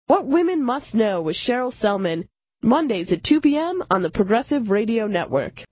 What Women Must Know with Cheryl Selman, Mondays at 2 p.m. on the Progressive Radio Network.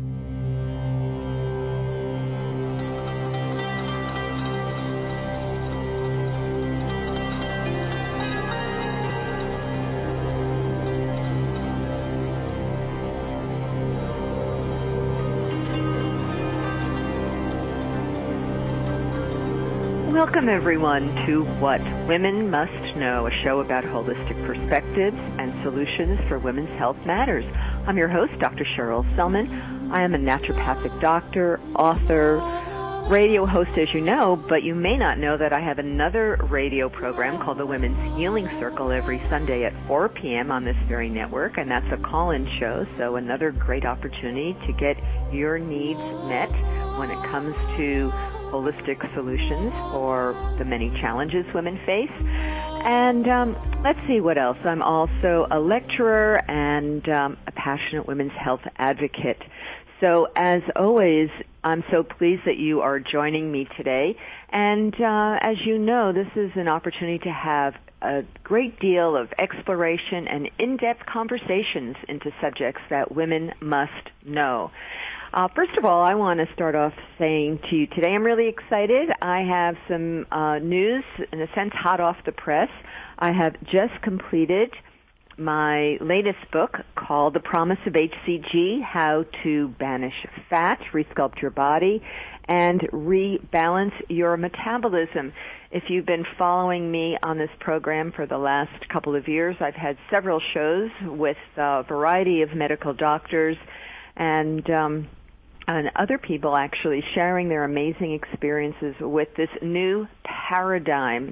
Welcome, everyone, to What Women Must Know, a show about holistic perspectives and solutions for women's health matters. I'm your host, Dr. Cheryl Selman. I am a naturopathic doctor, author, radio host, as you know, but you may not know that I have another radio program called the Women's Healing Circle every Sunday at 4 p.m. on this very network, and that's a call-in show, so another great opportunity to get your needs met when it comes to holistic solutions for the many challenges women face. And let's see what else. I'm also a lecturer and a passionate women's health advocate. So as always, I'm so pleased that you are joining me today. And as you know, this is an opportunity to have a great deal of exploration and in-depth conversations into subjects that women must know. First of all, I want to start off saying to you today, I'm really excited. I have some news, in a sense, hot off the press. I have just completed my latest book called The Promise of HCG, How to Banish Fat, Resculpt Your Body, and Rebalance Your Metabolism. If you've been following me on this program for the last couple of years, I've had several shows with a variety of medical doctors and other people actually sharing their amazing experiences with this new paradigm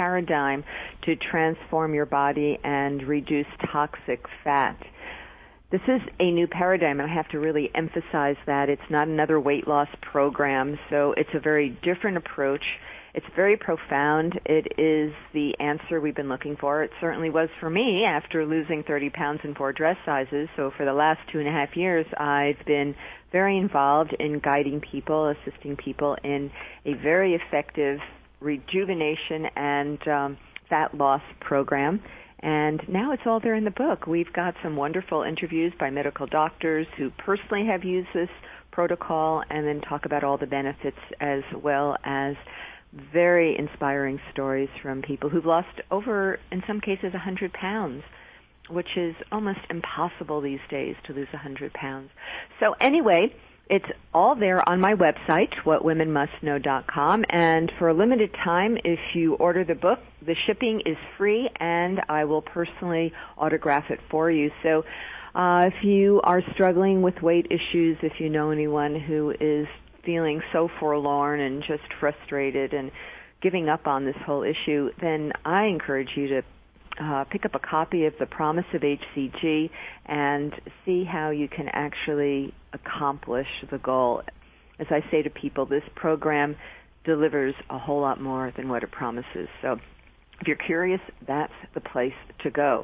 to transform your body and reduce toxic fat. This is a new paradigm, and I have to really emphasize that. It's not another weight loss program, so it's a very different approach. It's very profound. It is the answer we've been looking for. It certainly was for me after losing 30 pounds in 4 dress sizes. So for the last 2.5 years, I've been very involved in guiding people, assisting people in a very effective rejuvenation and fat loss program. And now it's all there in the book. We've got some wonderful interviews by medical doctors who personally have used this protocol and then talk about all the benefits, as well as very inspiring stories from people who've lost over, in some cases, 100 pounds, which is almost impossible these days to lose 100 pounds. So anyway, it's all there on my website, whatwomenmustknow.com, and for a limited time, if you order the book, the shipping is free, and I will personally autograph it for you. So if you are struggling with weight issues, if you know anyone who is feeling so forlorn and just frustrated and giving up on this whole issue, then I encourage you to pick up a copy of The Promise of HCG and see how you can actually accomplish the goal. As I say to people, this program delivers a whole lot more than what it promises. So if you're curious, that's the place to go.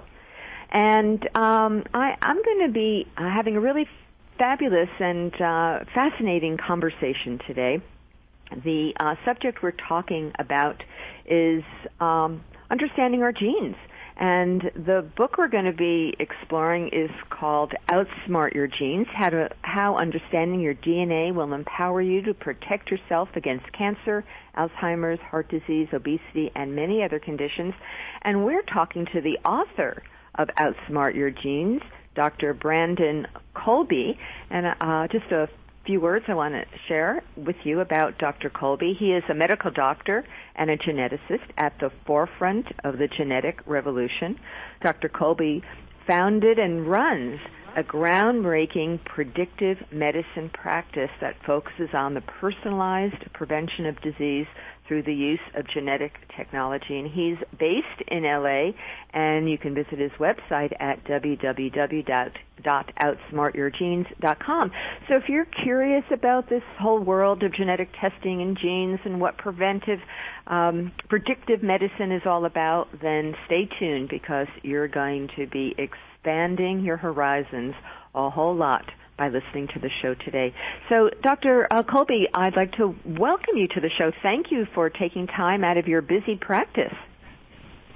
And I'm going to be having a really fabulous and fascinating conversation today. The subject we're talking about is understanding our genes. And the book we're going to be exploring is called Outsmart Your Genes, How Understanding Your DNA Will Empower You to Protect Yourself Against Cancer, Alzheimer's, heart disease, obesity, and many other conditions. And we're talking to the author of Outsmart Your Genes, Dr. Brandon Colby, and just a few words I want to share with you about Dr. Colby. He is a medical doctor and a geneticist at the forefront of the genetic revolution. Dr. Colby founded and runs a groundbreaking predictive medicine practice that focuses on the personalized prevention of disease through the use of genetic technology. And he's based in LA, and you can visit his website at www.outsmartyourgenes.com. So if you're curious about this whole world of genetic testing and genes and what predictive medicine is all about, then stay tuned, because you're going to be expanding your horizons a whole lot by listening to the show today. So, Dr. Colby, I'd like to welcome you to the show. Thank you for taking time out of your busy practice.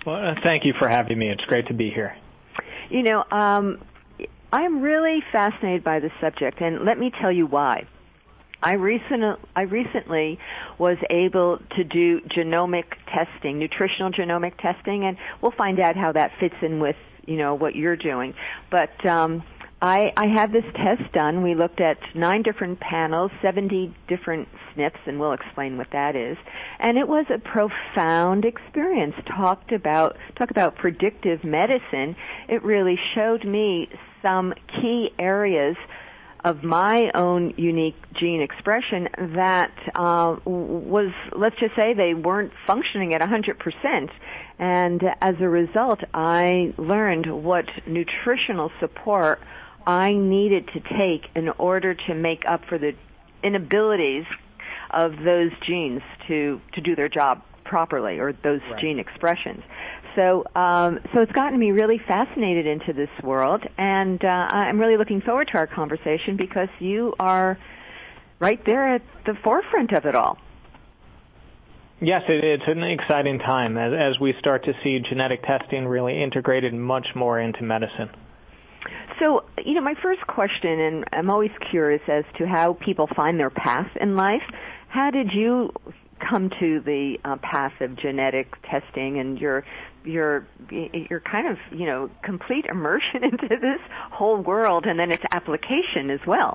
Well, thank you for having me. It's great to be here. You know, I'm really fascinated by this subject, and let me tell you why. I recently was able to do genomic testing, nutritional genomic testing, and we'll find out how that fits in with, you know, what you're doing. But I had this test done. We looked at 9 different panels, 70 different SNPs, and we'll explain what that is. And it was a profound experience. Talk about predictive medicine. It really showed me some key areas of my own unique gene expression that was, let's just say, they weren't functioning at 100%. And as a result, I learned what nutritional support I needed to take in order to make up for the inabilities of those genes to do their job properly, or those gene expressions. So it's gotten me really fascinated into this world, and I'm really looking forward to our conversation because you are right there at the forefront of it all. Yes, it's an exciting time as we start to see genetic testing really integrated much more into medicine. So, you know, my first question, and I'm always curious as to how people find their path in life. How did you come to the path of genetic testing and your kind of, you know, complete immersion into this whole world and then its application as well?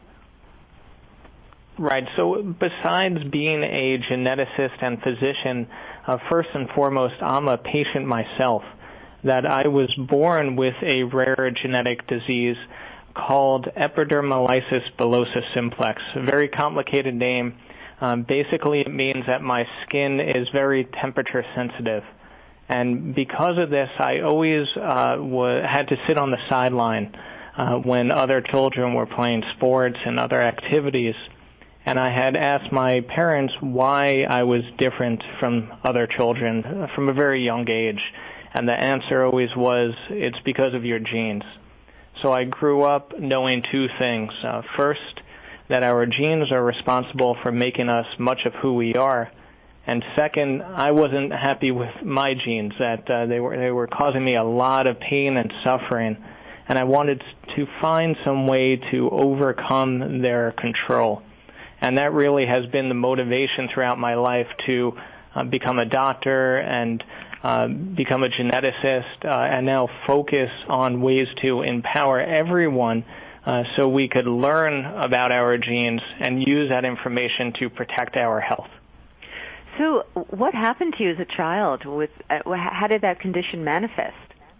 Right. So besides being a geneticist and physician, first and foremost, I'm a patient myself. That I was born with a rare genetic disease called epidermolysis bullosa simplex, a very complicated name. Basically, it means that my skin is very temperature sensitive. And because of this, I always had to sit on the sideline when other children were playing sports and other activities. And I had asked my parents why I was different from other children from a very young age. And the answer always was, it's because of your genes. So I grew up knowing 2 things. First, that our genes are responsible for making us much of who we are. And second, I wasn't happy with my genes, that they were causing me a lot of pain and suffering. And I wanted to find some way to overcome their control. And that really has been the motivation throughout my life to become a doctor and become a geneticist, and now focus on ways to empower everyone so we could learn about our genes and use that information to protect our health. So what happened to you as a child? How did that condition manifest?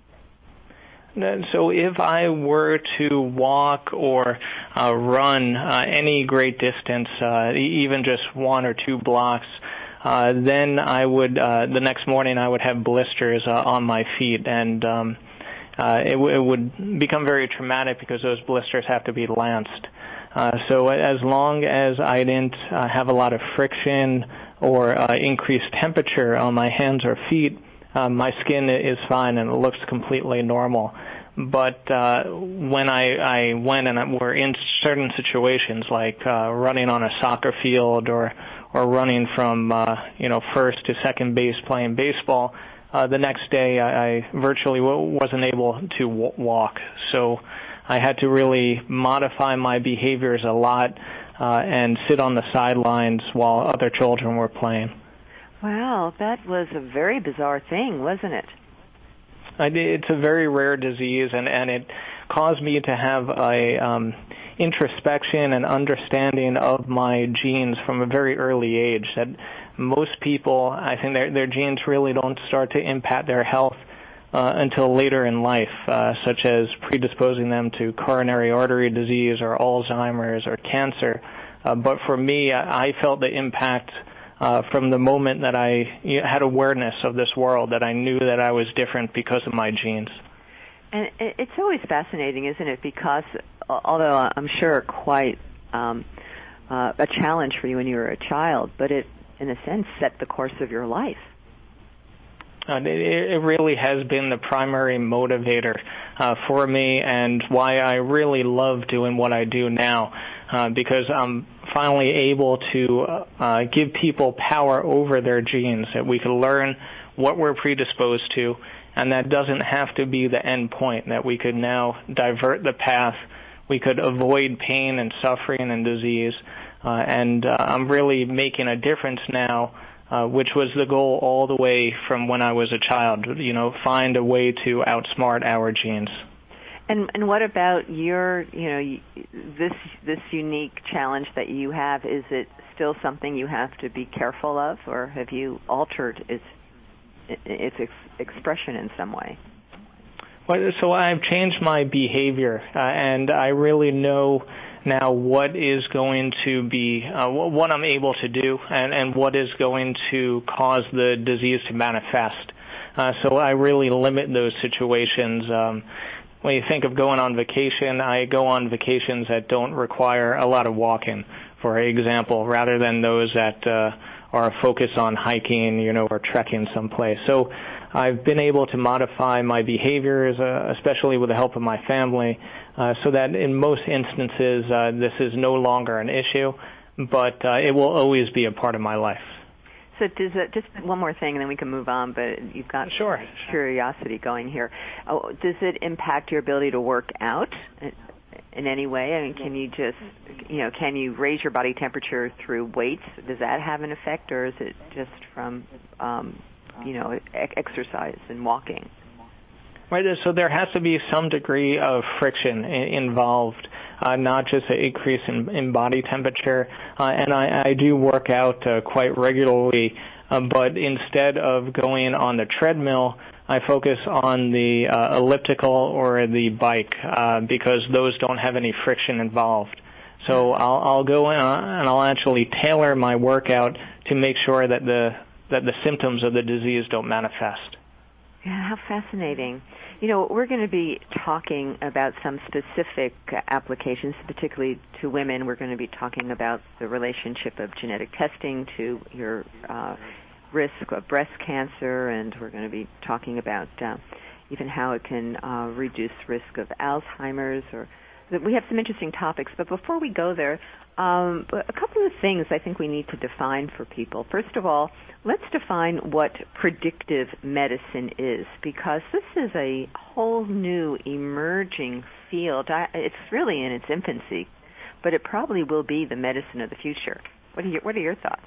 So if I were to walk or run any great distance, even just 1 or 2 blocks, then I would, the next morning I would have blisters on my feet, and it would become very traumatic because those blisters have to be lanced. So as long as I didn't have a lot of friction or increased temperature on my hands or feet, my skin is fine and it looks completely normal. But when I went and were in certain situations like running on a soccer field or running from first to second base playing baseball, the next day I virtually wasn't able to walk. So I had to really modify my behaviors a lot and sit on the sidelines while other children were playing. Wow, that was a very bizarre thing, wasn't it? It's a very rare disease, and it caused me to have a introspection and understanding of my genes from a very early age. That most people, I think their genes really don't start to impact their health until later in life, such as predisposing them to coronary artery disease or Alzheimer's or cancer. But for me, I felt the impact from the moment that I had awareness of this world, that I knew that I was different because of my genes. And it's always fascinating, isn't it? Because although I'm sure quite a challenge for you when you were a child, but it, in a sense, set the course of your life. It really has been the primary motivator for me, and why I really love doing what I do now, because I'm finally able to give people power over their genes, that we can learn what we're predisposed to, and that doesn't have to be the end point, that we could now divert the path, we could avoid pain and suffering and disease, and I'm really making a difference now, which was the goal all the way from when I was a child, find a way to outsmart our genes. And what about your, this unique challenge that you have? Is it still something you have to be careful of, or have you altered its expression in some way? Well, so I've changed my behavior, and I really know now what is going to be, what I'm able to do, and what is going to cause the disease to manifest. So I really limit those situations. When you think of going on vacation, I go on vacations that don't require a lot of walking, for example, rather than those that are focused on hiking, or trekking someplace. So I've been able to modify my behaviors, especially with the help of my family, so that in most instances this is no longer an issue, but it will always be a part of my life. So just one more thing, and then we can move on, but you've got curiosity going here. Does it impact your ability to work out in any way? I mean, can you just, can you raise your body temperature through weights? Does that have an effect, or is it just from, exercise and walking? Right, so there has to be some degree of friction involved, not just an increase in body temperature. And I do work out quite regularly, but instead of going on the treadmill, I focus on the elliptical or the bike because those don't have any friction involved. So I'll go in and I'll actually tailor my workout to make sure that the symptoms of the disease don't manifest. Yeah, how fascinating. We're going to be talking about some specific applications, particularly to women. We're going to be talking about the relationship of genetic testing to your risk of breast cancer, and we're going to be talking about even how it can reduce risk of Alzheimer's. We have some interesting topics, but before we go there, a couple of things I think we need to define for people. First of all, let's define what predictive medicine is, because this is a whole new emerging field. It's really in its infancy, but it probably will be the medicine of the future. What are your thoughts?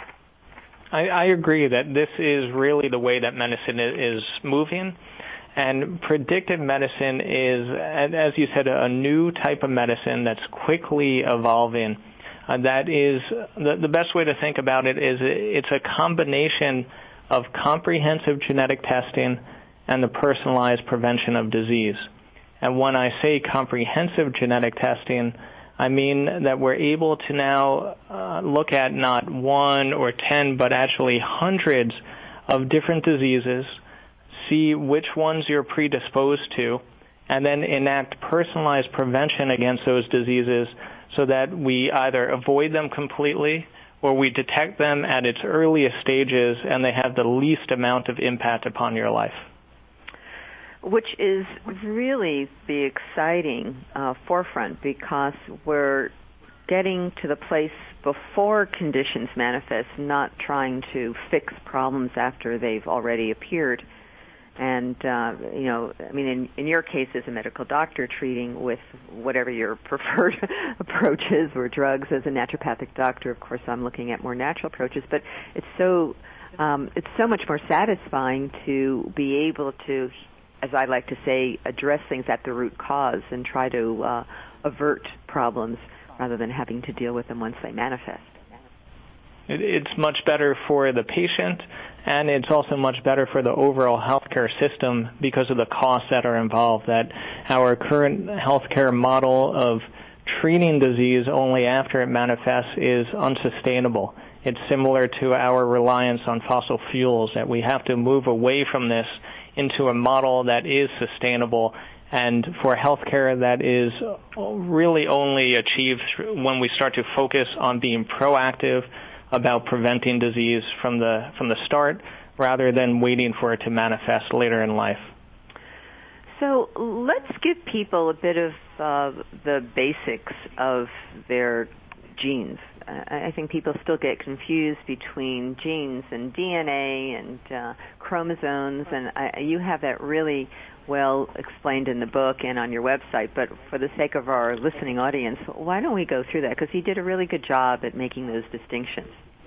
I agree that this is really the way that medicine is moving. And predictive medicine is, as you said, a new type of medicine that's quickly evolving. That is, the best way to think about it is it's a combination of comprehensive genetic testing and the personalized prevention of disease. And when I say comprehensive genetic testing, I mean that we're able to now look at not 1 or 10, but actually hundreds of different diseases, see which ones you're predisposed to, and then enact personalized prevention against those diseases so that we either avoid them completely or we detect them at its earliest stages and they have the least amount of impact upon your life. Which is really the exciting forefront, because we're getting to the place before conditions manifest, not trying to fix problems after they've already appeared. And, in your case as a medical doctor treating with whatever your preferred approach is, or drugs. As a naturopathic doctor, of course, I'm looking at more natural approaches. But it's so much more satisfying to be able to, as I like to say, address things at the root cause and try to avert problems rather than having to deal with them once they manifest. It's much better for the patient, and it's also much better for the overall healthcare system because of the costs that are involved. That our current healthcare model of treating disease only after it manifests is unsustainable. It's similar to our reliance on fossil fuels, that we have to move away from this into a model that is sustainable, and for healthcare that is really only achieved when we start to focus on being proactive about preventing disease from the start rather than waiting for it to manifest later in life. So let's give people a bit of the basics of their genes. I think people still get confused between genes and DNA and chromosomes, and you have that really well explained in the book and on your website. But for the sake of our listening audience, why don't we go through that? Because you did a really good job at making those distinctions.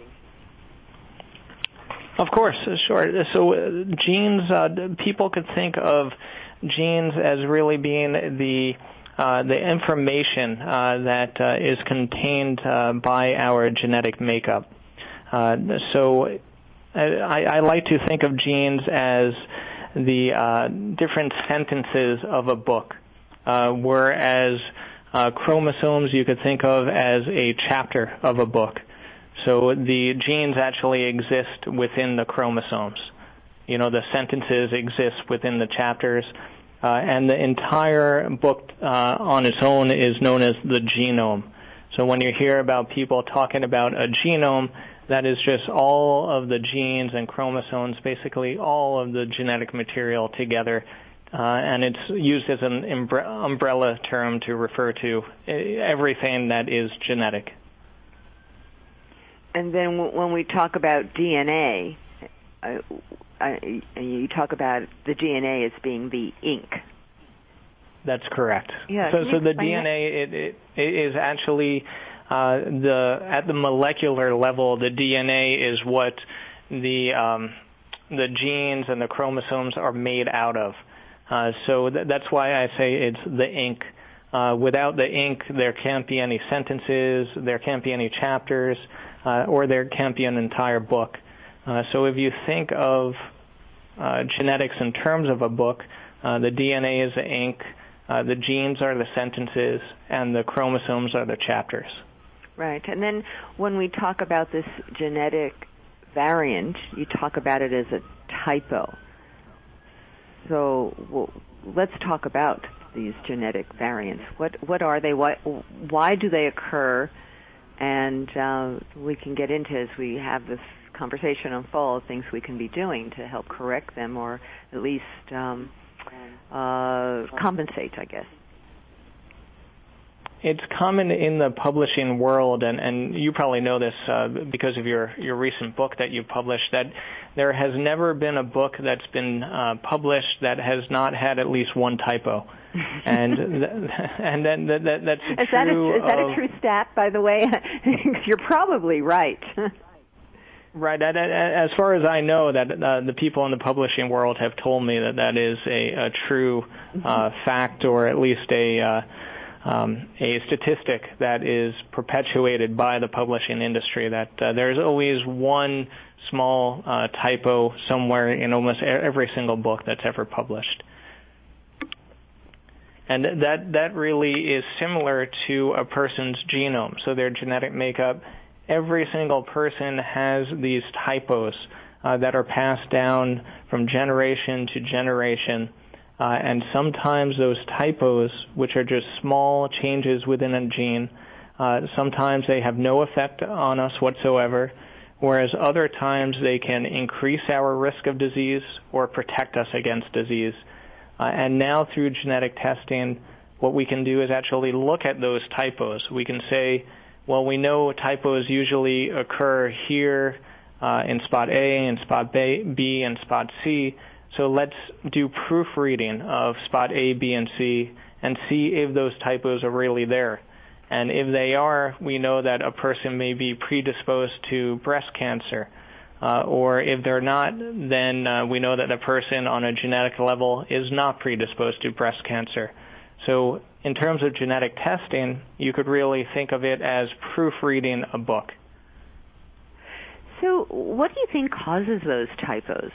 Of course, sure. So genes, people could think of genes as really being the information that is contained by our genetic makeup. So I like to think of genes as the different sentences of a book, whereas chromosomes you could think of as a chapter of a book. So the genes actually exist within the chromosomes. You know, the sentences exist within the chapters. And the entire book on its own is known as the genome. So when you hear about people talking about a genome, that is just all of the genes and chromosomes, basically all of the genetic material together. And it's used as an umbrella term to refer to everything that is genetic. And then when we talk about DNA, you talk about the DNA as being the ink. That's correct. Yeah, so the DNA it is actually at the molecular level. The DNA is what the genes and the chromosomes are made out of. So that's why I say it's the ink. Without the ink, there can't be any sentences, there can't be any chapters, or there can't be an entire book. So if you think of genetics in terms of a book, the DNA is the ink, the genes are the sentences, and the chromosomes are the chapters. Right. And then when we talk about this genetic variant, you talk about it as a typo. So let's talk about these genetic variants. What are they? Why do they occur? And we can get into, as we have this conversation unfold, things we can be doing to help correct them, or at least compensate, I guess. It's common in the publishing world, and you probably know this because of your recent book that you published, that there has never been a book that's been published that has not had at least one typo. And then that's true. Is that a true stat, by the way? You're probably right. Right. As far as I know, that the people in the publishing world have told me that is a true fact, or at least a statistic that is perpetuated by the publishing industry, that there's always one small typo somewhere in almost every single book that's ever published. And that really is similar to a person's genome, so their genetic makeup. Every single person has these typos that are passed down from generation to generation. And sometimes those typos, which are just small changes within a gene, sometimes they have no effect on us whatsoever, whereas other times they can increase our risk of disease or protect us against disease. And now through genetic testing, what we can do is actually look at those typos. We can say, well, we know typos usually occur here in spot A, in spot B, and spot C. So let's do proofreading of spot A, B, and C and see if those typos are really there. And if they are, we know that a person may be predisposed to breast cancer. Or if they're not, then we know that a person on a genetic level is not predisposed to breast cancer. So in terms of genetic testing, you could really think of it as proofreading a book. So what do you think causes those typos?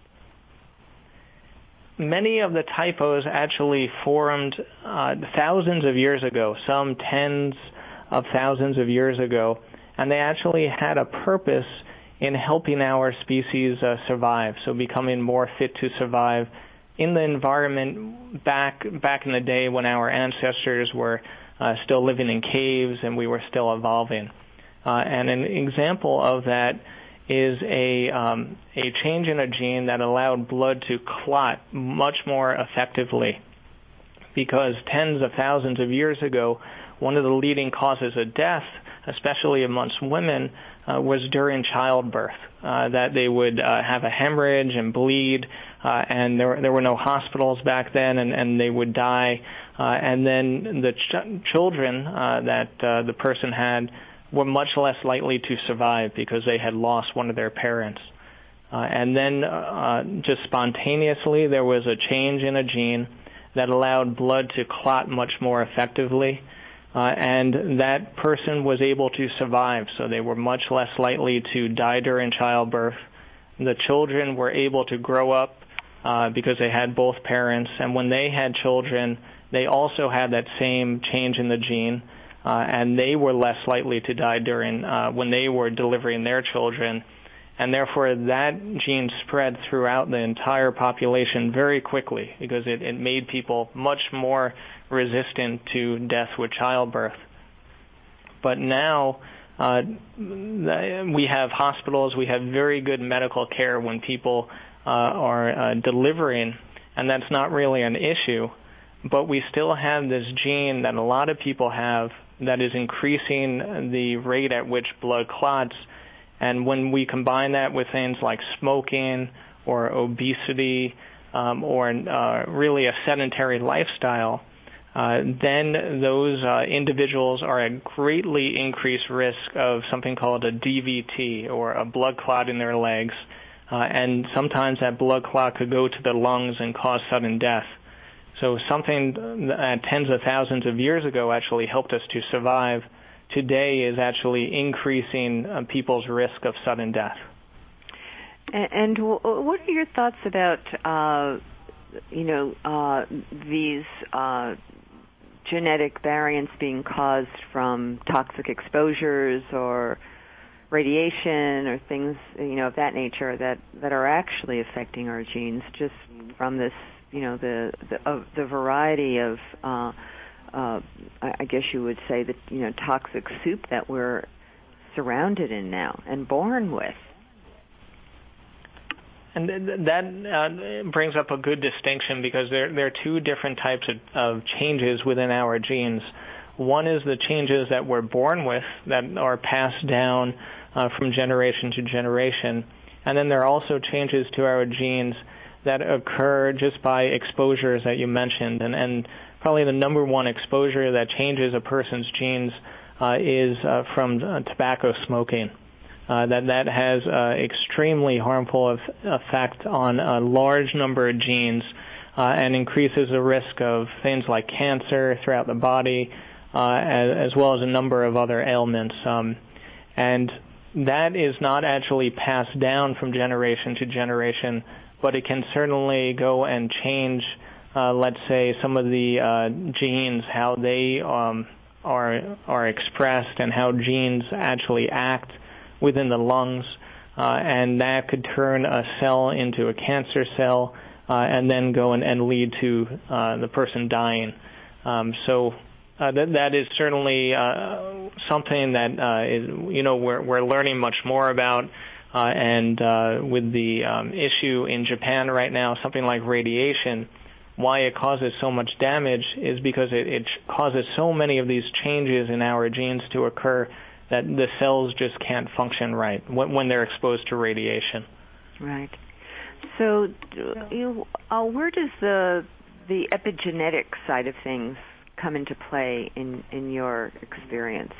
Many of the typos actually formed thousands of years ago, some tens of thousands of years ago, and they actually had a purpose in helping our species survive, so becoming more fit to survive in the environment back in the day when our ancestors were still living in caves and we were still evolving. And an example of that is a change in a gene that allowed blood to clot much more effectively, because tens of thousands of years ago, one of the leading causes of death especially amongst women, was during childbirth, that they would have a hemorrhage and bleed, and there were no hospitals back then, and they would die. And then the children that the person had were much less likely to survive because they had lost one of their parents. And then just spontaneously, there was a change in a gene that allowed blood to clot much more effectively, and that person was able to survive, so they were much less likely to die during childbirth. The children were able to grow up because they had both parents, and when they had children, they also had that same change in the gene, and they were less likely to die during when they were delivering their children. And therefore, that gene spread throughout the entire population very quickly because it made people much more resistant to death with childbirth. But now we have hospitals, we have very good medical care when people are delivering, and that's not really an issue. But we still have this gene that a lot of people have that is increasing the rate at which blood clots. And when we combine that with things like smoking or obesity or really a sedentary lifestyle, then those individuals are at greatly increased risk of something called a DVT, or a blood clot in their legs. And sometimes that blood clot could go to the lungs and cause sudden death. So something that tens of thousands of years ago actually helped us to survive today is actually increasing people's risk of sudden death. And what are your thoughts about, these genetic variants being caused from toxic exposures or radiation or things, of that nature that are actually affecting our genes just from this, the variety of I guess you would say that, toxic soup that we're surrounded in now and born with. And that brings up a good distinction because there are two different types of changes within our genes. One is the changes that we're born with that are passed down from generation to generation. And then there are also changes to our genes that occur just by exposures that you mentioned. And probably the number one exposure that changes a person's genes is from tobacco smoking. That has extremely harmful effect on a large number of genes and increases the risk of things like cancer throughout the body, as well as a number of other ailments. And that is not actually passed down from generation to generation, but it can certainly go and change, let's say, some of the genes, how they are expressed and how genes actually act within the lungs, and that could turn a cell into a cancer cell and then go and lead to the person dying. So that is certainly something that is, we're learning much more about. And with the issue in Japan right now, something like radiation, why it causes so much damage is because it causes so many of these changes in our genes to occur that the cells just can't function right when they're exposed to radiation. Right. So, where does the epigenetic side of things come into play in your experience?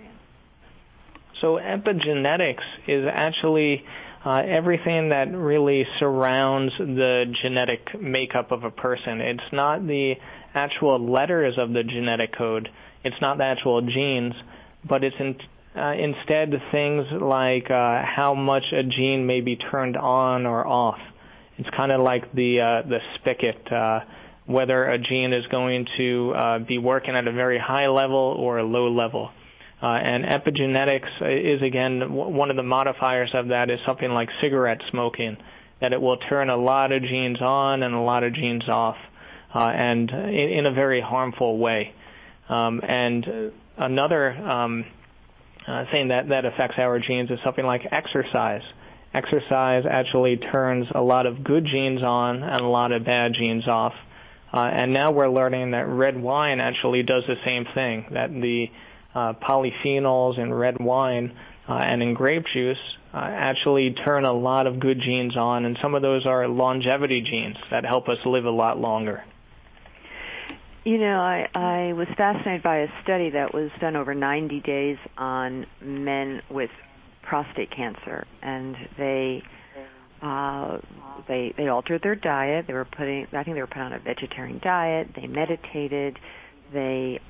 So epigenetics is actually everything that really surrounds the genetic makeup of a person. It's not the actual letters of the genetic code. It's not the actual genes, but it's instead things like how much a gene may be turned on or off. It's kind of like the spigot, whether a gene is going to be working at a very high level or a low level. And epigenetics is, again, one of the modifiers of that is something like cigarette smoking, that it will turn a lot of genes on and a lot of genes off, and in a very harmful way. And another thing that affects our genes is something like exercise. Exercise actually turns a lot of good genes on and a lot of bad genes off. And now we're learning that red wine actually does the same thing, that the polyphenols in red wine and in grape juice actually turn a lot of good genes on, and some of those are longevity genes that help us live a lot longer. You know, I was fascinated by a study that was done over 90 days on men with prostate cancer, and they altered their diet. I think they were put on a vegetarian diet. They meditated. They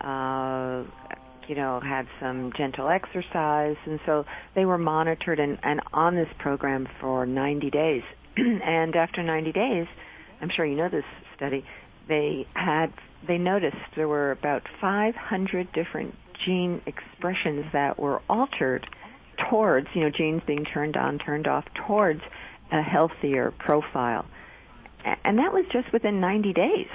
had some gentle exercise, and so they were monitored and on this program for 90 days. And after 90 days, I'm sure you know this study, they noticed there were about 500 different gene expressions that were altered towards, genes being turned on, turned off, towards a healthier profile. And that was just within 90 days.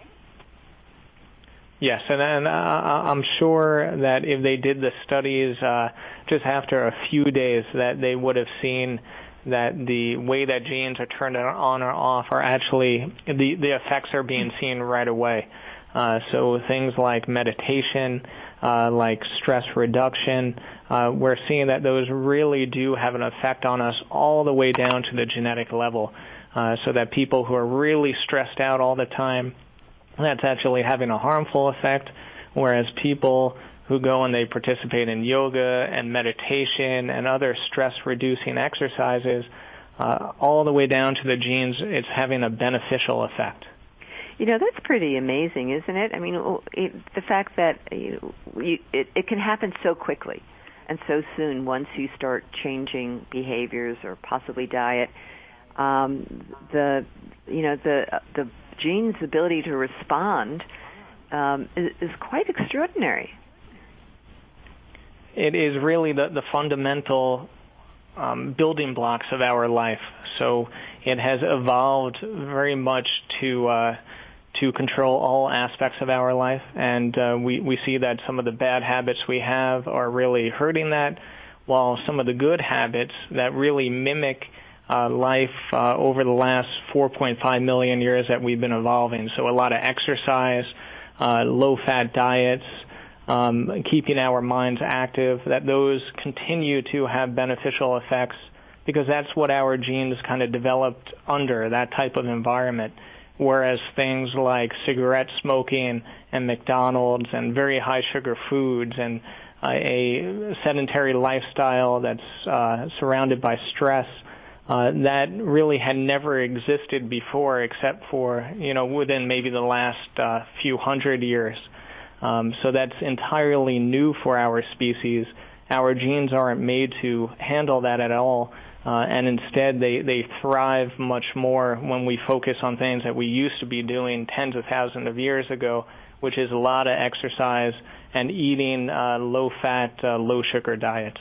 Yes, and I'm sure that if they did the studies just after a few days, that they would have seen that the way that genes are turned on or off are actually, the effects are being seen right away. So things like meditation, like stress reduction, we're seeing that those really do have an effect on us all the way down to the genetic level. So that people who are really stressed out all the time, that's actually having a harmful effect, whereas people who go and they participate in yoga and meditation and other stress-reducing exercises, all the way down to the genes, it's having a beneficial effect. That's pretty amazing, isn't it? I mean, the fact that it can happen so quickly and so soon once you start changing behaviors or possibly diet. The gene's ability to respond is quite extraordinary. It is really the fundamental building blocks of our life. So it has evolved very much to control all aspects of our life, and we see that some of the bad habits we have are really hurting that, while some of the good habits that really mimic life over the last 4.5 million years that we've been evolving. So a lot of exercise, low-fat diets, keeping our minds active, that those continue to have beneficial effects because that's what our genes kind of developed under, that type of environment. Whereas things like cigarette smoking and McDonald's and very high sugar foods and a sedentary lifestyle that's surrounded by stress, that really had never existed before except for, within maybe the last few hundred years. So that's entirely new for our species. Our genes aren't made to handle that at all, and instead they thrive much more when we focus on things that we used to be doing tens of thousands of years ago, which is a lot of exercise and eating low-fat, low-sugar diets.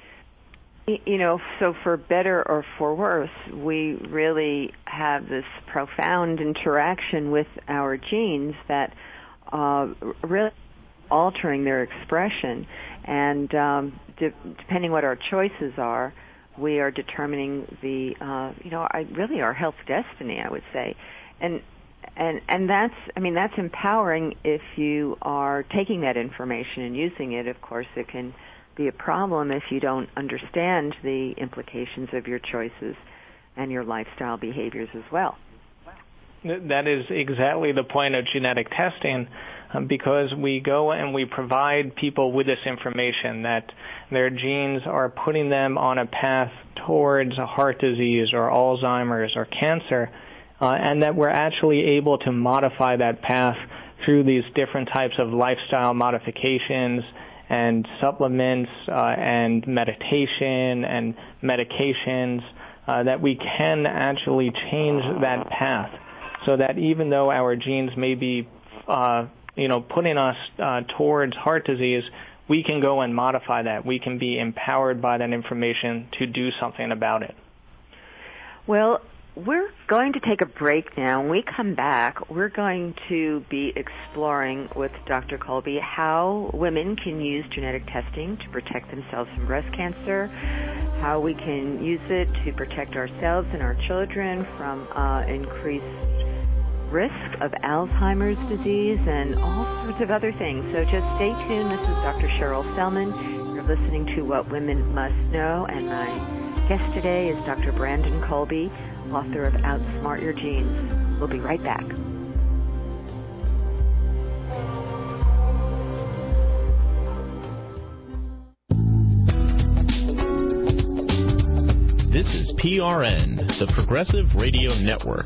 So for better or for worse, we really have this profound interaction with our genes that really altering their expression. And depending what our choices are, we are determining our health destiny, I would say. And that's empowering if you are taking that information and using it. Of course, it can be a problem if you don't understand the implications of your choices and your lifestyle behaviors as well. That is exactly the point of genetic testing, because we go and we provide people with this information that their genes are putting them on a path towards heart disease or Alzheimer's or cancer, and that we're actually able to modify that path through these different types of lifestyle modifications and supplements and meditation and medications, that we can actually change that path so that even though our genes may be putting us towards heart disease, we can go and modify that. We can be empowered by that information to do something about it. Well, we're going to take a break now. When we come back, we're going to be exploring with Dr. Colby how women can use genetic testing to protect themselves from breast cancer, how we can use it to protect ourselves and our children from increased risk of Alzheimer's disease and all sorts of other things. So just stay tuned. This is Dr. Cheryl Selman. You're listening to What Women Must Know, and my guest today is Dr. Brandon Colby, author of Outsmart Your Genes. We'll be right back. This is PRN, the Progressive Radio Network.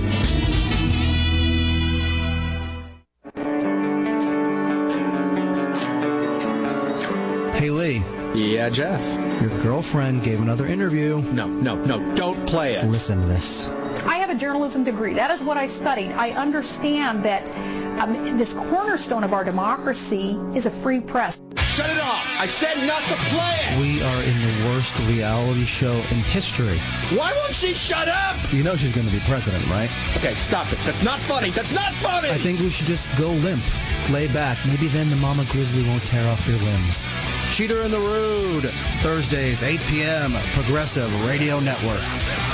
Hey, Lee. Yeah, Jeff? Your girlfriend gave another interview. No, don't play it. Listen to this. I have a journalism degree. That is what I studied. I understand that this cornerstone of our democracy is a free press. Shut it off! I said not to play it! We are in the worst reality show in history. Why won't she shut up? You know she's going to be president, right? Okay, stop it. That's not funny. That's not funny! I think we should just go limp. Lay back. Maybe then the mama grizzly won't tear off your limbs. Cheater and the Rude. Thursdays, 8 p.m. Progressive Radio Network.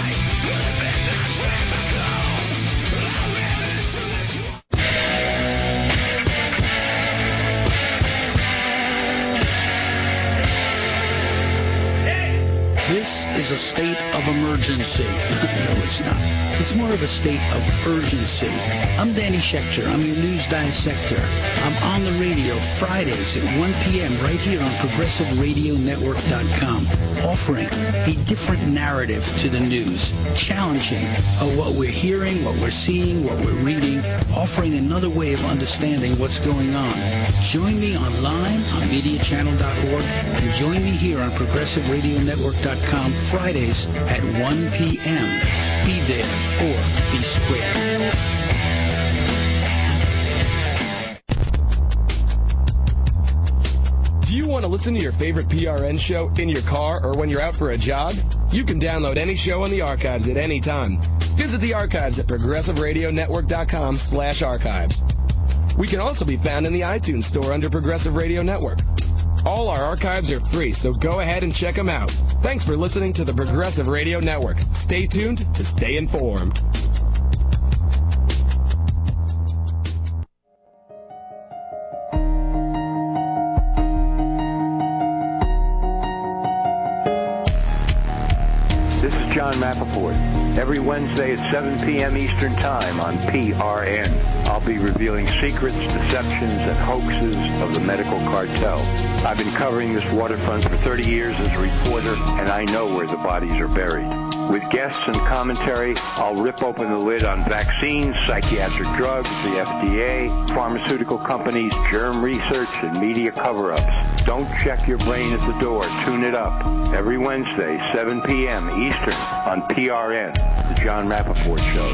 This is a state of emergency. No, it's not. It's more of a state of urgency. I'm Danny Schechter. I'm your news dissector. I'm on the radio Fridays at 1 p.m. right here on ProgressiveRadioNetwork.com, offering a different narrative to the news, challenging what we're hearing, what we're seeing, what we're reading, offering another way of understanding what's going on. Join me online on MediaChannel.org and join me here on ProgressiveRadioNetwork.com Fridays at 1 p.m. Be there or be square. Do you want to listen to your favorite PRN show in your car or when you're out for a jog? You can download any show on the archives at any time. Visit the archives at ProgressiveRadioNetwork.com/archives. We can also be found in the iTunes store under Progressive Radio Network. All our archives are free, so go ahead and check them out. Thanks for listening to the Progressive Radio Network. Stay tuned to stay informed. This is John Rappaport. Every Wednesday at 7 p.m. Eastern Time on PRN. I'll be revealing secrets, deceptions, and hoaxes of the medical cartel. I've been covering this waterfront for 30 years as a reporter, and I know where the bodies are buried. With guests and commentary, I'll rip open the lid on vaccines, psychiatric drugs, the FDA, pharmaceutical companies, germ research, and media cover-ups. Don't check your brain at the door. Tune it up. Every Wednesday, 7 p.m. Eastern on PRN, The John Rappaport Show.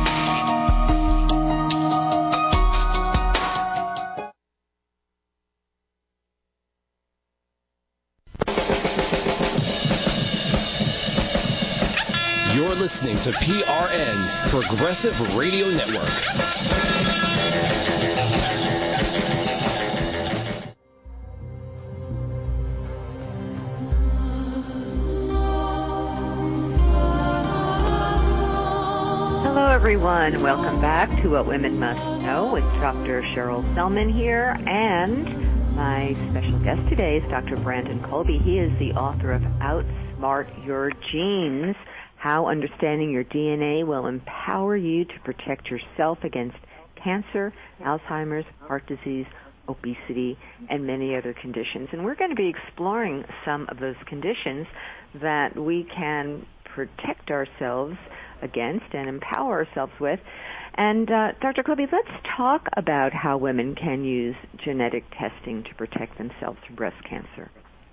You're listening to PRN, Progressive Radio Network. Hello, everyone. Welcome back to What Women Must Know with Dr. Cheryl Selman here, and my special guest today is Dr. Brandon Colby. He is the author of Outsmart Your Genes, How Understanding Your DNA Will Empower You to Protect Yourself Against Cancer, Alzheimer's, heart disease, obesity, and many other conditions. And we're going to be exploring some of those conditions that we can protect ourselves against and empower ourselves with. And Dr. Colby, let's talk about how women can use genetic testing to protect themselves from breast cancer.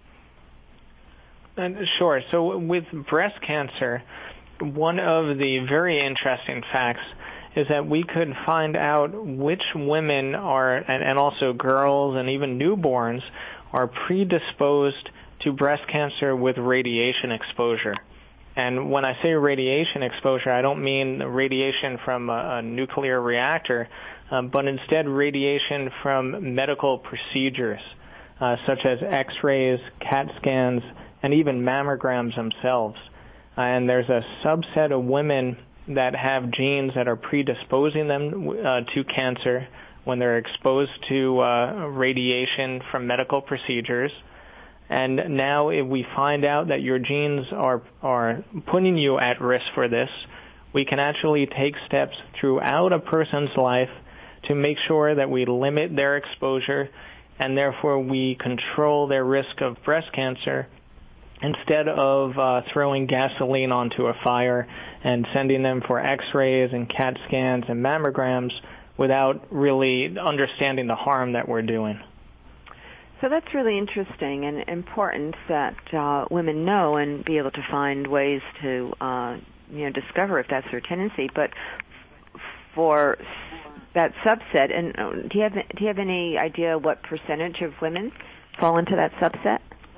Sure. So with breast cancer, one of the very interesting facts is that we could find out which women are, and also girls and even newborns, are predisposed to breast cancer with radiation exposure. And when I say radiation exposure, I don't mean radiation from a nuclear reactor, but instead radiation from medical procedures, such as X-rays, CAT scans, and even mammograms themselves. And there's a subset of women that have genes that are predisposing them to cancer when they're exposed to radiation from medical procedures. And now if we find out that your genes are putting you at risk for this, we can actually take steps throughout a person's life to make sure that we limit their exposure and therefore we control their risk of breast cancer instead of throwing gasoline onto a fire and sending them for x-rays and CAT scans and mammograms without really understanding the harm that we're doing. So that's really interesting and important that women know and be able to find ways to discover if that's their tendency. But for that subset, and do you have any idea what percentage of women fall into that subset?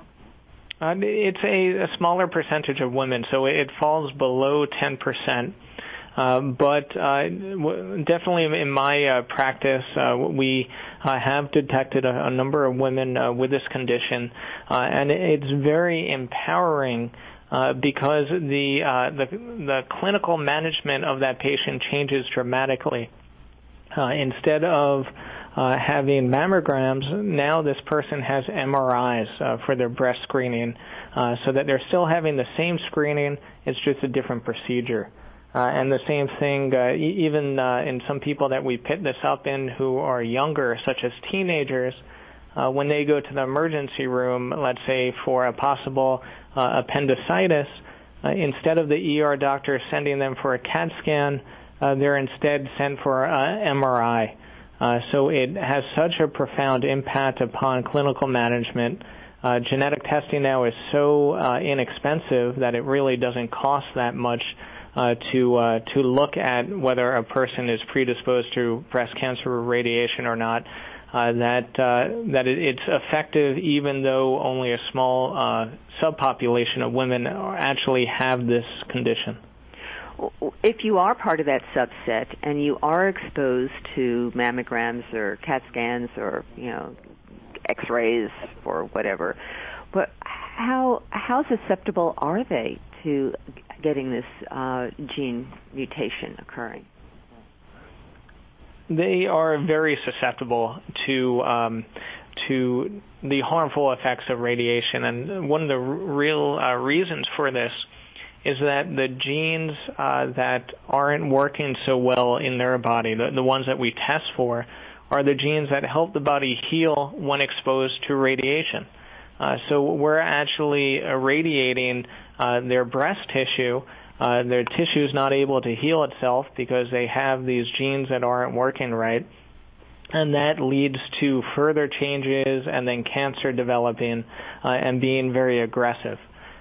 It's a smaller percentage of women, so it falls below 10%. But definitely in my practice, we have detected a number of women with this condition, and it's very empowering because the clinical management of that patient changes dramatically. Instead of having mammograms, now this person has MRIs for their breast screening, so that they're still having the same screening, it's just a different procedure. And the same thing, even in some people that we pit this up in who are younger, such as teenagers, when they go to the emergency room, let's say for a possible appendicitis, instead of the ER doctor sending them for a CAT scan, they're instead sent for MRI. So it has such a profound impact upon clinical management. Genetic testing now is so inexpensive that it really doesn't cost that much to look at whether a person is predisposed to breast cancer or radiation or not. That it's effective even though only a small subpopulation of women actually have this condition. If you are part of that subset and you are exposed to mammograms or CAT scans or X-rays or whatever, but how susceptible are they to getting this gene mutation occurring? They are very susceptible to the harmful effects of radiation, and one of the real reasons for this is that the genes that aren't working so well in their body, the ones that we test for, are the genes that help the body heal when exposed to radiation. So we're actually irradiating their breast tissue. Their tissue is not able to heal itself because they have these genes that aren't working right. And that leads to further changes and then cancer developing and being very aggressive.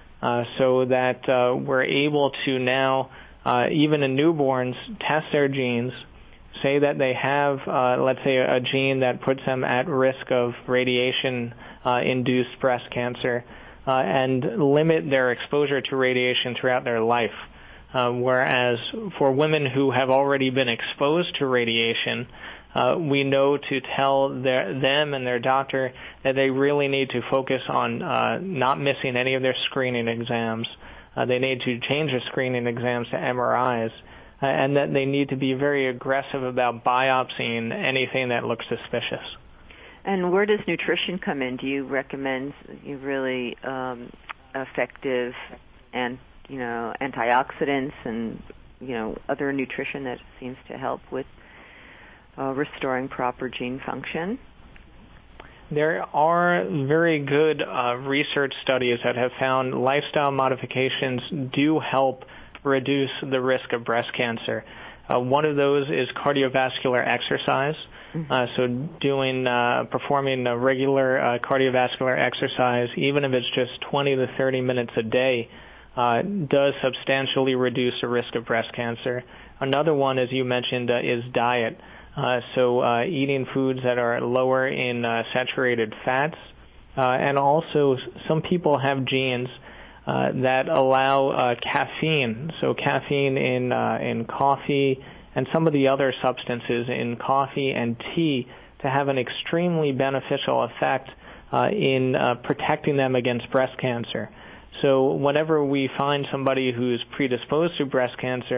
So that we're able to now, even in newborns, test their genes, say that they have, let's say, a gene that puts them at risk of radiation-induced breast cancer, and limit their exposure to radiation throughout their life. Whereas for women who have already been exposed to radiation, we know to tell them and their doctor that they really need to focus on not missing any of their screening exams. They need to change their screening exams to MRIs, and that they need to be very aggressive about biopsying anything that looks suspicious. And where does nutrition come in? Do you recommend really effective and antioxidants and other nutrition that seems to help with restoring proper gene function? There are very good research studies that have found lifestyle modifications do help reduce the risk of breast cancer. One of those is cardiovascular exercise. So performing a regular cardiovascular exercise, even if it's just 20 to 30 minutes a day, does substantially reduce the risk of breast cancer. Another one, as you mentioned, is diet. So eating foods that are lower in saturated fats. And also some people have genes that allow caffeine. So caffeine in coffee and some of the other substances in coffee and tea to have an extremely beneficial effect in protecting them against breast cancer. So whenever we find somebody who's predisposed to breast cancer,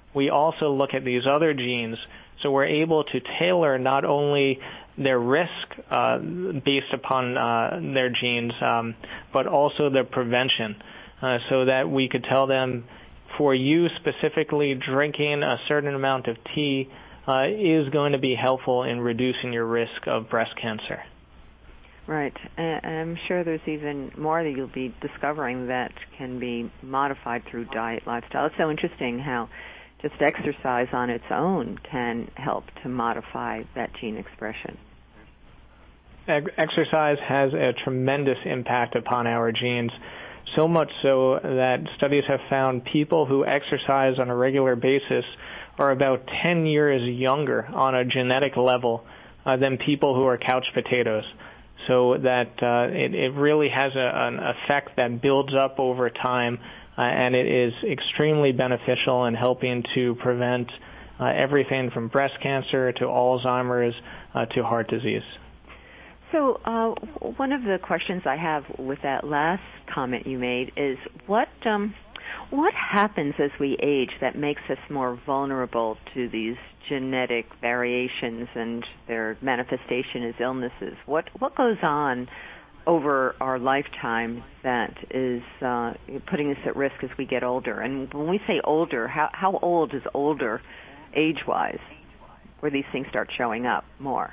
we also look at these other genes, so we're able to tailor not only their risk based upon their genes, but also their prevention, so that we could tell them, for you specifically, drinking a certain amount of tea is going to be helpful in reducing your risk of breast cancer. Right. And I'm sure there's even more that you'll be discovering that can be modified through diet, lifestyle. It's so interesting how just exercise on its own can help to modify that gene expression. Exercise has a tremendous impact upon our genes, so much so that studies have found people who exercise on a regular basis are about 10 years younger on a genetic level than people who are couch potatoes. So that it really has an effect that builds up over time, and it is extremely beneficial in helping to prevent everything from breast cancer to Alzheimer's to heart disease. So one of the questions I have with that last comment you made is what happens as we age that makes us more vulnerable to these genetic variations and their manifestation as illnesses? What goes on over our lifetime that is putting us at risk as we get older? And when we say older, how old is older age-wise, where these things start showing up more?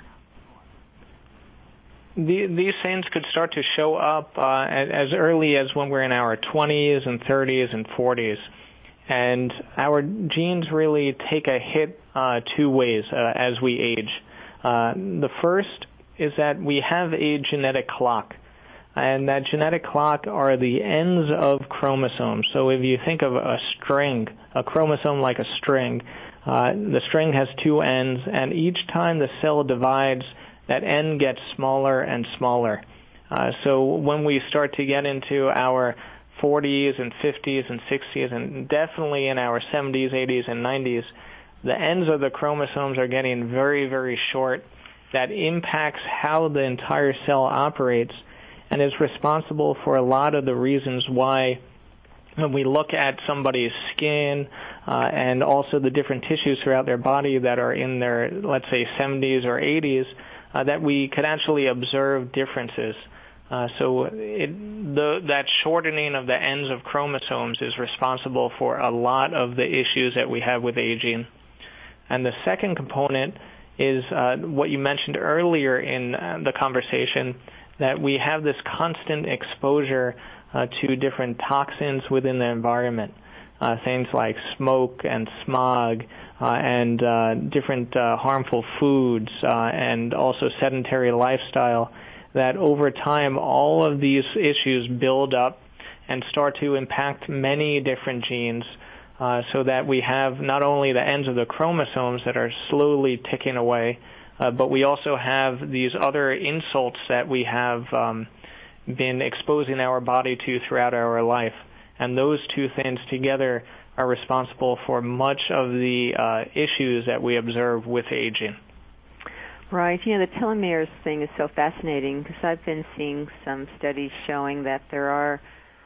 These things could start to show up as early as when we're in our 20s and 30s and 40s. And our genes really take a hit two ways as we age. The first is that we have a genetic clock. And that genetic clock are the ends of chromosomes. So if you think of a string, a chromosome like a string, the string has two ends, and each time the cell divides, that end gets smaller and smaller. So when we start to get into our 40s and 50s and 60s, and definitely in our 70s, 80s, and 90s, the ends of the chromosomes are getting very, very short. That impacts how the entire cell operates and is responsible for a lot of the reasons why when we look at somebody's skin and also the different tissues throughout their body that are in their, let's say, 70s or 80s, that we could actually observe differences. So that shortening of the ends of chromosomes is responsible for a lot of the issues that we have with aging. And the second component is what you mentioned earlier in the conversation, that we have this constant exposure to different toxins within the environment, things like smoke and smog and different harmful foods and also sedentary lifestyle, that over time all of these issues build up and start to impact many different genes, so that we have not only the ends of the chromosomes that are slowly ticking away, but we also have these other insults that we have been exposing our body to throughout our life. And those two things together are responsible for much of the issues that we observe with aging. Right. You know, the telomeres thing is so fascinating because I've been seeing some studies showing that there are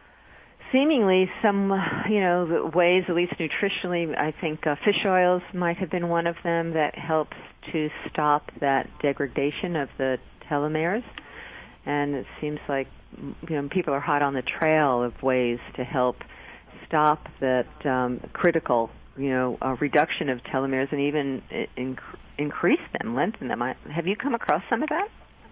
seemingly some, ways, at least nutritionally, I think fish oils might have been one of them that helps to stop that degradation of the telomeres. And it seems like, people are hot on the trail of ways to help stop that critical, reduction of telomeres and even increase them, lengthen them. Have you come across some of that?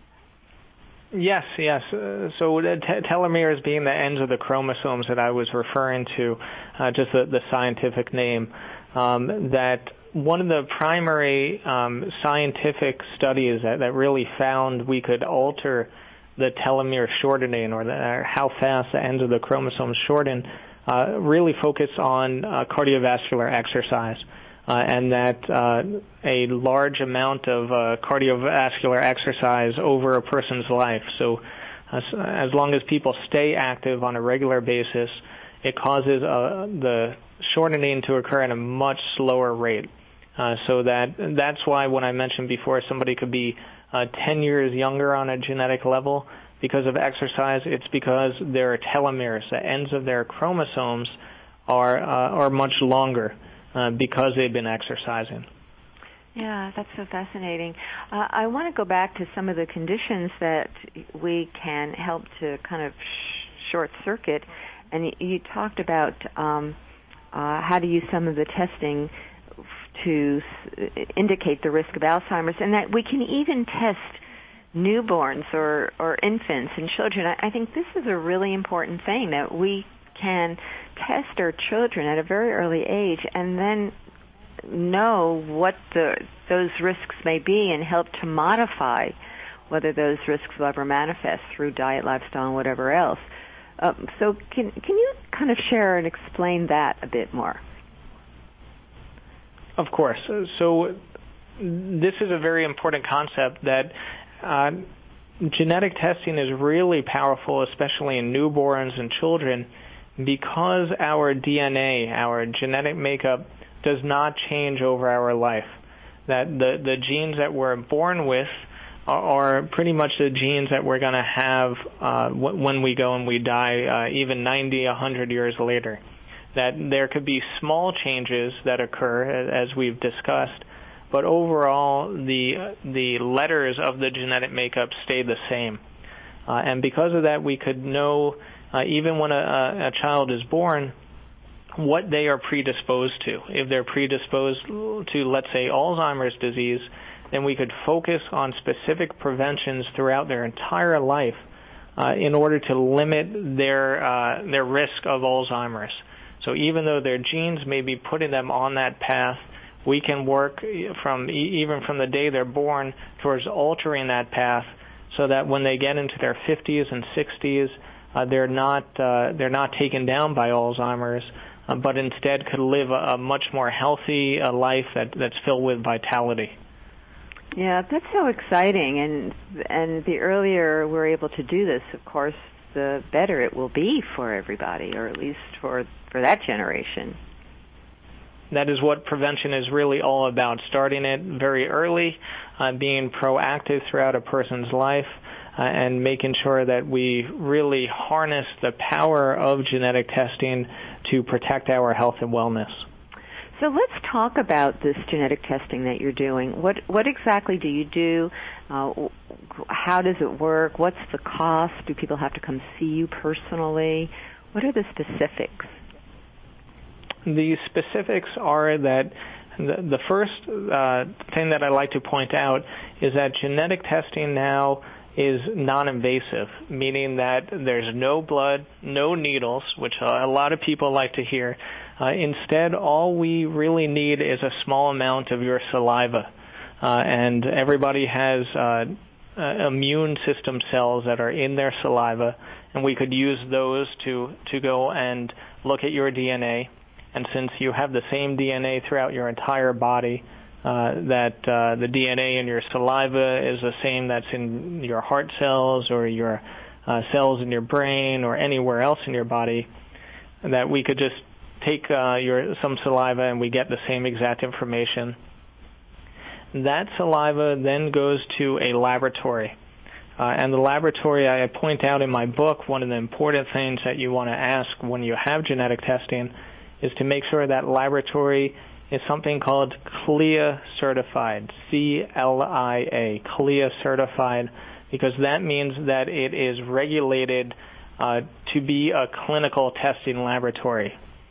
Yes. So the telomeres being the ends of the chromosomes that I was referring to, just the scientific name, that one of the primary scientific studies that really found we could alter the telomere shortening or how fast the ends of the chromosomes shorten really focus on cardiovascular exercise. And that a large amount of cardiovascular exercise over a person's life. So as long as people stay active on a regular basis, it causes the shortening to occur at a much slower rate. So that's why when I mentioned before somebody could be 10 years younger on a genetic level because of exercise, it's because their telomeres, the ends of their chromosomes, are much longer. because they've been exercising. Yeah, that's so fascinating. I want to go back to some of the conditions that we can help to kind of short circuit. And you talked about how to use some of the testing to indicate the risk of Alzheimer's, and that we can even test newborns or infants and children. I think this is a really important thing, that we can test our children at a very early age and then know what those risks may be and help to modify whether those risks will ever manifest through diet, lifestyle, and whatever else. So can you kind of share and explain that a bit more? Of course. So this is a very important concept, that genetic testing is really powerful, especially in newborns and children, because our DNA, our genetic makeup, does not change over our life. That the genes that we're born with are pretty much the genes that we're going to have when we go and we die, even 90, 100 years later. That there could be small changes that occur, as we've discussed, but overall the letters of the genetic makeup stay the same. And because of that, we could know, even when a child is born, what they are predisposed to. If they're predisposed to, let's say, Alzheimer's disease, then we could focus on specific preventions throughout their entire life in order to limit their risk of Alzheimer's. So even though their genes may be putting them on that path, we can work even from the day they're born towards altering that path, so that when they get into their 50s and 60s, they're not taken down by Alzheimer's, but instead could live a much more healthy life that's filled with vitality. Yeah, that's so exciting, and the earlier we're able to do this, of course, the better it will be for everybody, or at least for that generation. That is what prevention is really all about, starting it very early, being proactive throughout a person's life, and making sure that we really harness the power of genetic testing to protect our health and wellness. So let's talk about this genetic testing that you're doing. What exactly do you do? How does it work? What's the cost? Do people have to come see you personally? What are the specifics? The specifics are that the first thing that I like to point out is that genetic testing now is non-invasive, meaning that there's no blood, no needles, which a lot of people like to hear. Instead, all we really need is a small amount of your saliva. And everybody has immune system cells that are in their saliva, and we could use those to go and look at your DNA. And since you have the same DNA throughout your entire body, that the DNA in your saliva is the same that's in your heart cells or your cells in your brain or anywhere else in your body, that we could just take some saliva and we get the same exact information. That saliva then goes to a laboratory. And the laboratory, I point out in my book, one of the important things that you want to ask when you have genetic testing is to make sure that laboratory is something called CLIA certified, C-L-I-A, CLIA certified, because that means that it is regulated to be a clinical testing laboratory.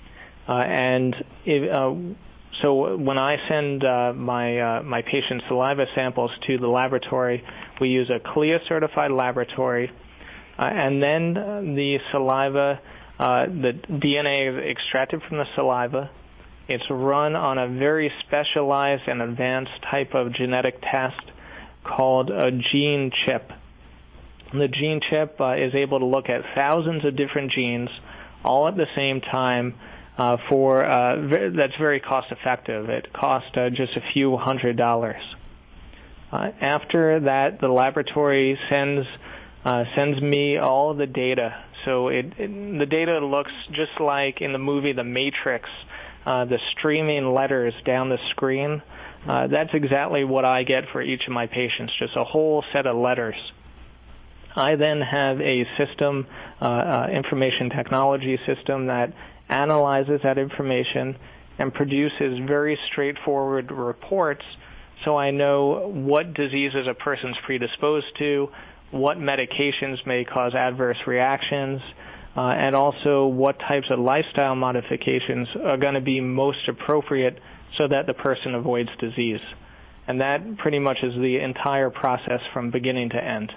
So when I send my patient's saliva samples to the laboratory, we use a CLIA certified laboratory, and then the saliva, the DNA is extracted from the saliva. It's run on a very specialized and advanced type of genetic test called a gene chip. The gene chip is able to look at thousands of different genes all at the same time. That's very cost effective. It costs just a few $100s. After that, the laboratory sends me all of the data. So the data looks just like in the movie The Matrix, the streaming letters down the screen. That's exactly what I get for each of my patients, just a whole set of letters. I then have a system, information technology system that analyzes that information, and produces very straightforward reports, so I know what diseases a person's predisposed to, what medications may cause adverse reactions, and also what types of lifestyle modifications are going to be most appropriate so that the person avoids disease. And that pretty much is the entire process from beginning to end.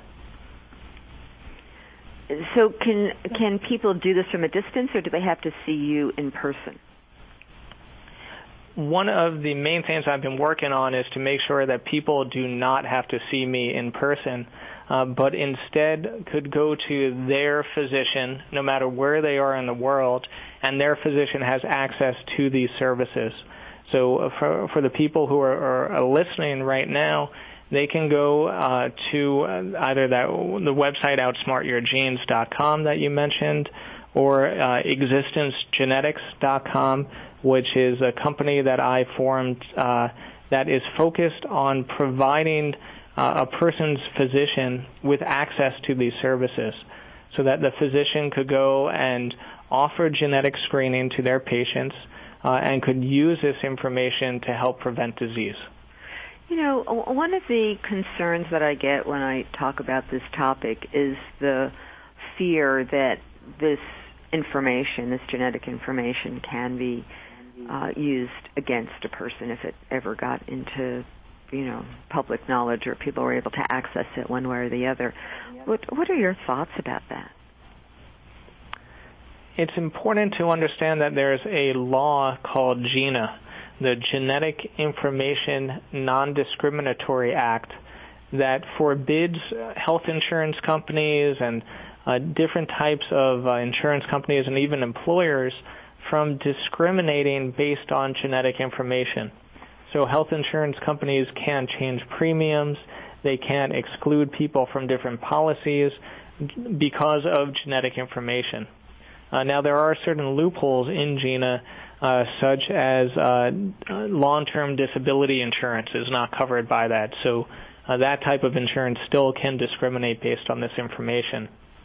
So can people do this from a distance, or do they have to see you in person? One of the main things I've been working on is to make sure that people do not have to see me in person, but instead could go to their physician, no matter where they are in the world, and their physician has access to these services. So for the people who are listening right now, they can go to either the website outsmartyourgenes.com that you mentioned, or existencegenetics.com, which is a company that I formed that is focused on providing a person's physician with access to these services, so that the physician could go and offer genetic screening to their patients and could use this information to help prevent disease. You know, one of the concerns that I get when I talk about this topic is the fear that this information, this genetic information, can be used against a person if it ever got into, public knowledge, or people were able to access it one way or the other. What are your thoughts about that? It's important to understand that there's a law called GINA, the Genetic Information Non-Discriminatory Act, that forbids health insurance companies and different types of insurance companies and even employers from discriminating based on genetic information. So health insurance companies can't change premiums, they can't exclude people from different policies because of genetic information. Now, there are certain loopholes in GINA, such as long-term disability insurance is not covered by that. So that type of insurance still can discriminate based on this information.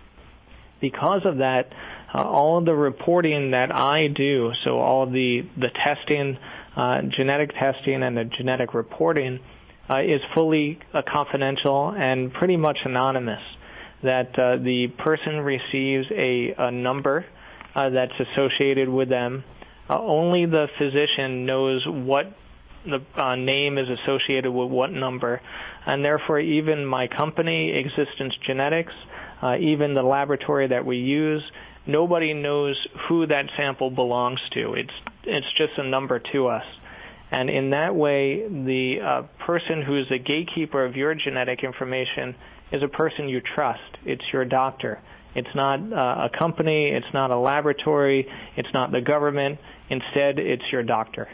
Because of that, all of the reporting that I do, so all the testing, genetic testing and the genetic reporting, is fully confidential and pretty much anonymous. That the person receives a number that's associated with them. Only the physician knows what the name is associated with what number, and therefore even my company, Existence Genetics, even the laboratory that we use, nobody knows who that sample belongs to. It's just a number to us. And in that way, the person who's the gatekeeper of your genetic information is a person you trust. It's your doctor. It's not a company. It's not a laboratory. It's not the government. Instead, it's your doctor.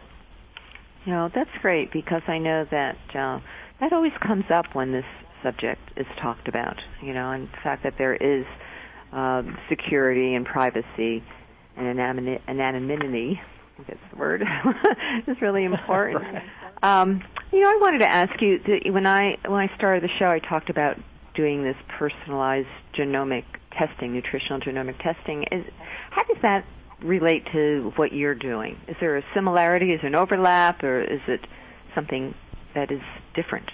That's great, because I know that that always comes up when this subject is talked about, and the fact that there is security and privacy and anonymity, I think that's the word, is really important. Right. I wanted to ask you, when I started the show, I talked about doing this personalized genomic testing, nutritional genomic testing. How does that relate to what you're doing? Is there a similarity, is there an overlap, or is it something that is different?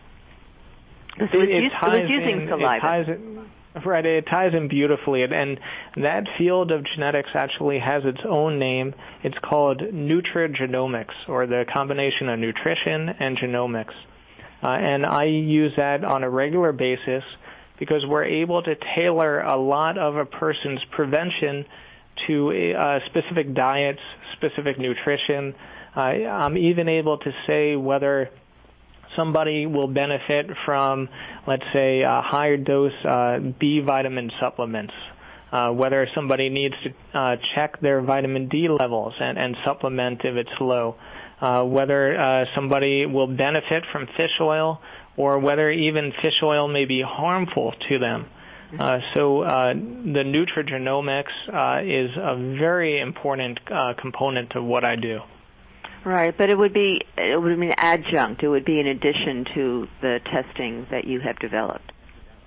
It was using saliva. It ties in beautifully, and that field of genetics actually has its own name. It's called nutrigenomics, or the combination of nutrition and genomics. And I use that on a regular basis because we're able to tailor a lot of a person's prevention to specific diets, specific nutrition. I'm even able to say whether somebody will benefit from, let's say, higher dose B vitamin supplements, whether somebody needs to check their vitamin D levels and supplement if it's low, whether somebody will benefit from fish oil, or whether even fish oil may be harmful to them. So the nutrigenomics is a very important component to what I do. Right, but it would be an adjunct. It would be in addition to the testing that you have developed.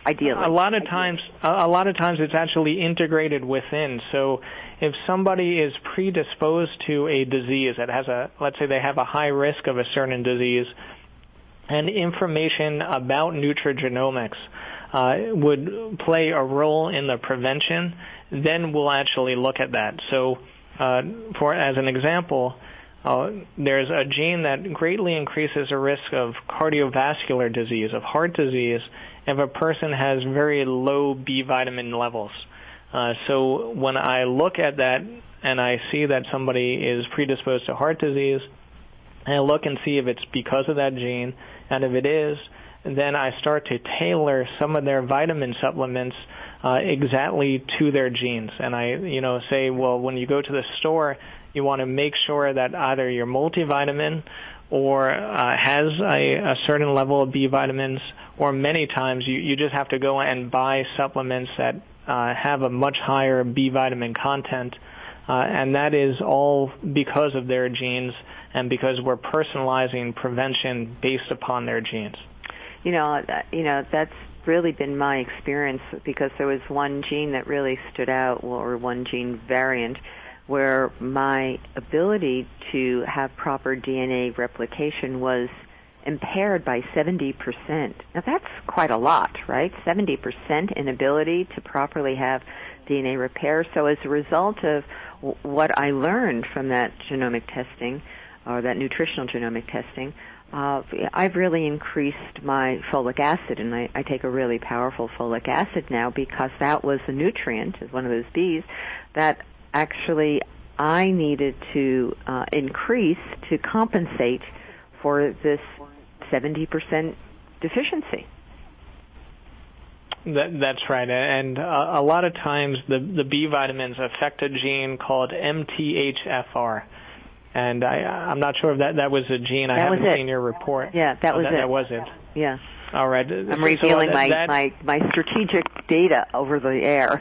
ideally? A lot of times it's actually integrated within. So if somebody is predisposed to a disease that has let's say they have a high risk of a certain disease, and information about nutrigenomics would play a role in the prevention, then we'll actually look at that. So as an example, there's a gene that greatly increases the risk of cardiovascular disease, of heart disease, if a person has very low B vitamin levels. So when I look at that and I see that somebody is predisposed to heart disease, I look and see if it's because of that gene, and if it is, then I start to tailor some of their vitamin supplements exactly to their genes. And I, say, well, when you go to the store, you want to make sure that either your multivitamin or has a certain level of B vitamins, or many times you just have to go and buy supplements that have a much higher B vitamin content. And that is all because of their genes and because we're personalizing prevention based upon their genes. That's really been my experience, because there was one gene that really stood out, or one gene variant, where my ability to have proper DNA replication was impaired by 70%. Now that's quite a lot, right? 70% inability to properly have DNA repair. So as a result of what I learned from that genomic testing, or that nutritional genomic testing, I've really increased my folic acid, and I take a really powerful folic acid now, because that was a nutrient, one of those Bs, that actually I needed to increase to compensate for this 70% deficiency. That's right, and a lot of times the B vitamins affect a gene called MTHFR. And I'm not sure if that was a gene. I haven't seen your report. Yeah, that was it. That was it. Yeah. All right. I'm revealing my strategic data over the air.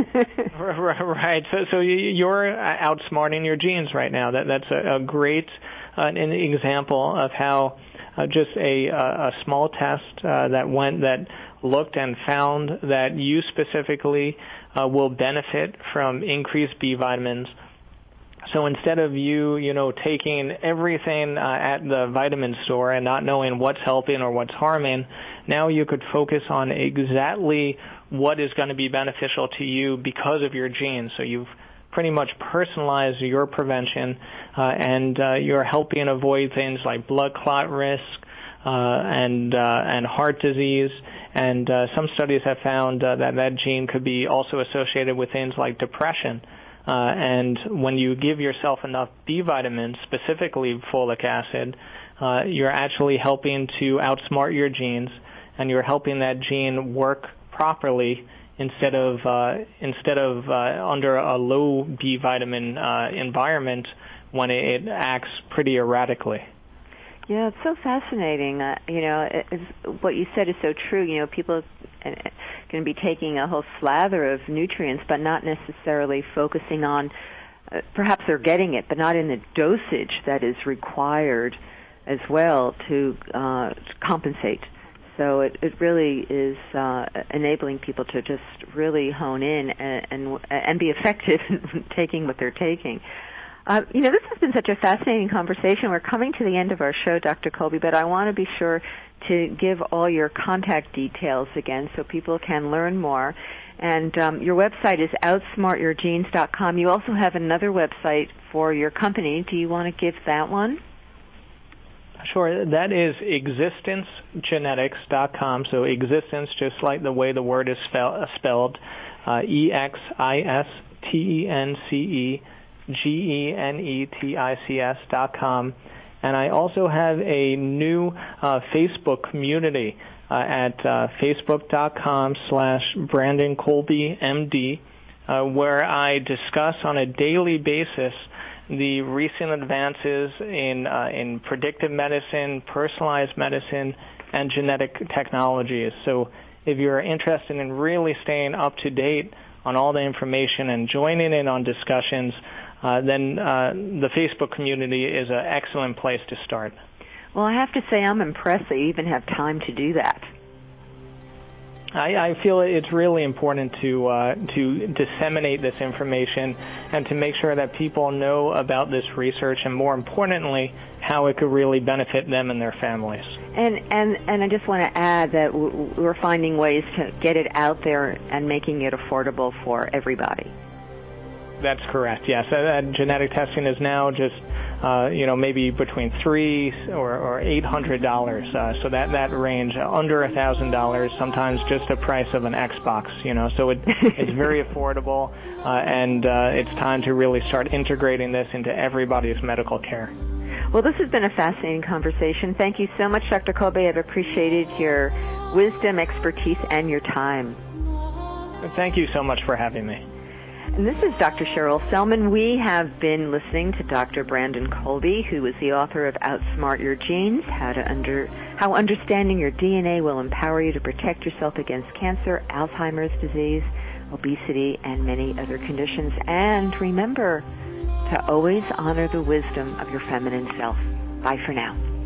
Right. So you're outsmarting your genes right now. That's a great an example of how just a small test that looked and found that you specifically will benefit from increased B vitamins. So instead of you taking everything at the vitamin store and not knowing what's helping or what's harming, now you could focus on exactly what is going to be beneficial to you because of your genes. So you've pretty much personalized your prevention, and you're helping avoid things like blood clot risk and heart disease. And some studies have found that gene could be also associated with things like depression. And when you give yourself enough B vitamins, specifically folic acid, you're actually helping to outsmart your genes, and you're helping that gene work properly instead of under a low B vitamin environment when it acts pretty erratically. Yeah, it's so fascinating. What you said is so true. People are going to be taking a whole slather of nutrients, but not necessarily focusing on, perhaps they're getting it, but not in the dosage that is required as well to compensate. So it really is enabling people to just really hone in and be effective in taking what they're taking. This has been such a fascinating conversation. We're coming to the end of our show, Dr. Kolbe, but I want to be sure to give all your contact details again so people can learn more. And your website is outsmartyourgenes.com. You also have another website for your company. Do you want to give that one? Sure. That is existencegenetics.com. So existence, just like the way the word is spelled, EXISTENCEGENETICS.com. And I also have a new Facebook community at facebook.com/BrandonKolbeMD, where I discuss on a daily basis the recent advances in predictive medicine, personalized medicine, and genetic technologies. So if you're interested in really staying up to date on all the information and joining in on discussions, then the Facebook community is an excellent place to start. Well, I have to say I'm impressed that you even have time to do that. I feel it's really important to disseminate this information and to make sure that people know about this research and, more importantly, how it could really benefit them and their families. And I just want to add that we're finding ways to get it out there and making it affordable for everybody. That's correct, yes. Genetic testing is now just, maybe between $300 or $800. So that range, under $1,000, sometimes just the price of an Xbox, So it's very affordable, and it's time to really start integrating this into everybody's medical care. Well, this has been a fascinating conversation. Thank you so much, Dr. Kolbe. I've appreciated your wisdom, expertise, and your time. Thank you so much for having me. And this is Dr. Cheryl Selman. We have been listening to Dr. Brandon Kolbe, who is the author of Outsmart Your Genes, How Understanding Your DNA Will Empower You to Protect Yourself Against Cancer, Alzheimer's disease, obesity, and many other conditions. And remember to always honor the wisdom of your feminine self. Bye for now.